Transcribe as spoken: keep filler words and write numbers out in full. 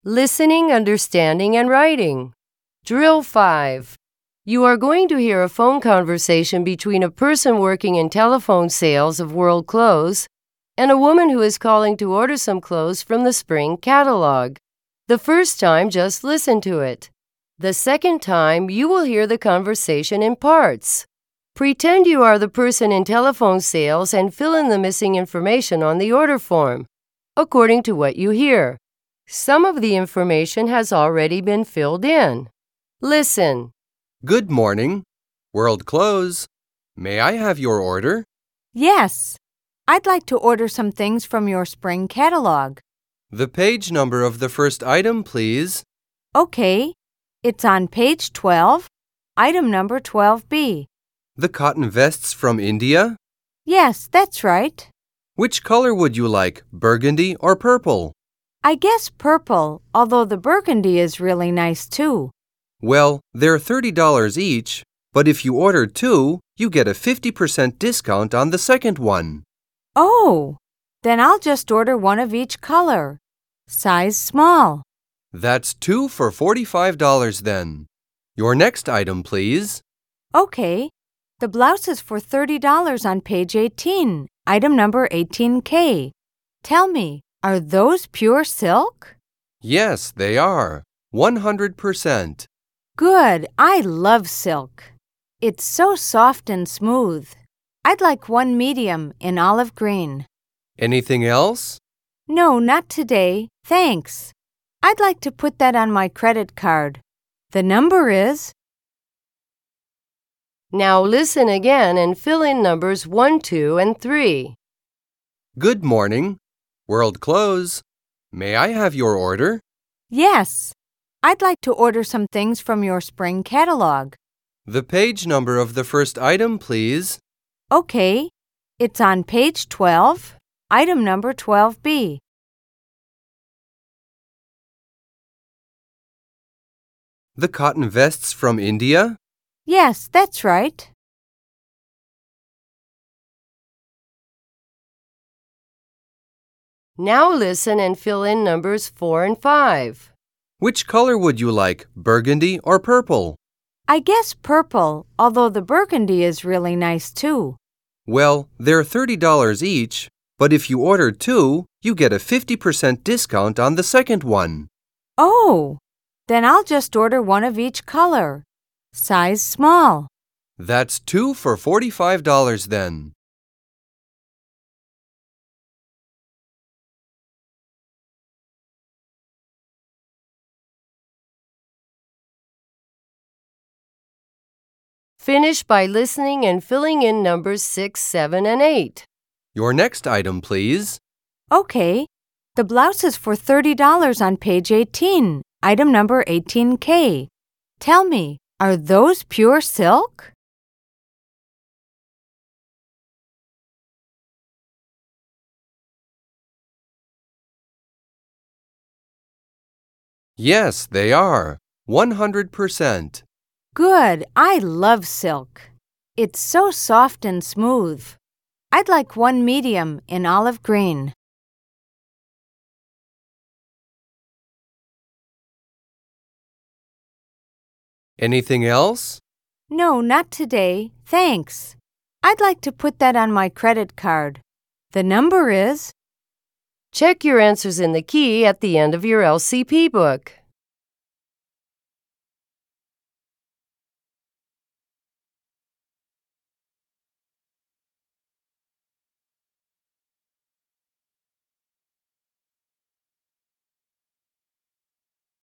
Listening, understanding, and writing. Drill five. You are going to hear a phone conversation between a person working in telephone sales of World Clothes and a woman who is calling to order some clothes from the spring catalog. The first time, just listen to it. The second time, you will hear the conversation in parts. Pretend you are the person in telephone sales and fill in the missing information on the order form, according to what you hear. Some of the information has already been filled in. Listen. Good morning. World Clothes. May I have your order? Yes. I'd like to order some things from your spring catalog. The page number of the first item, please. Okay. It's on page twelve, item number twelve B. The cotton vests from India? Yes, that's right. Which color would you like, burgundy or purple? I guess purple, although the burgundy is really nice too. Well, they're thirty dollars each, but if you order two, you get a fifty percent discount on the second one. Oh, then I'll just order one of each color. Size small. That's two for forty-five dollars then. Your next item, please. Okay. The blouse is for thirty dollars on page eighteen, item number eighteen K. Tell me, are those pure silk? Yes, they are. one hundred percent. Good. I love silk. It's so soft and smooth. I'd like one medium in olive green. Anything else? No, not today. Thanks. I'd like to put that on my credit card. The number is... Now listen again and fill in numbers one, two, and three. Good morning. World Clothes. May I have your order? Yes. I'd like to order some things from your spring catalog. The page number of the first item, please. Okay. It's on page twelve, item number twelve B. The cotton vests from India? Yes, that's right. Now listen and fill in numbers four and five. Which color would you like, burgundy or purple? I guess purple, although the burgundy is really nice too. Well, they're thirty dollars each, but if you order two, you get a fifty percent discount on the second one. Oh, then I'll just order one of each color. Size small. That's two for forty-five dollars then. Finish by listening and filling in numbers six, seven, and eight. Your next item, please. Okay. The blouse is for thirty dollars on page eighteen, item number eighteen K. Tell me, are those pure silk? Yes, they are. one hundred percent. Good. I love silk. It's so soft and smooth. I'd like one medium in olive green. Anything else? No, not today. Thanks. I'd like to put that on my credit card. The number is... Check your answers in the key at the end of your L C P book.